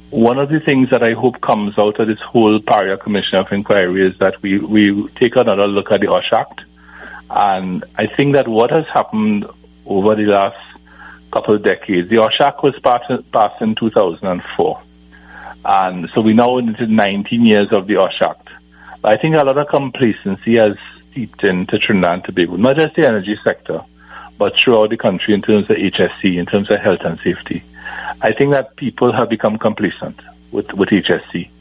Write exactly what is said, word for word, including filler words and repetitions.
one of the things that I hope comes out of this whole Paria Commission of Inquiry is that we, we take another look at the OSH Act. And I think that what has happened over the last couple of decades, the OSH Act was passed, passed in two thousand four. And so we now into nineteen years of the OSH Act. But I think a lot of complacency has seeped into Trinidad and Tobago, not just the energy sector, but throughout the country in terms of H S C, in terms of health and safety. I think that people have become complacent with, with H S C.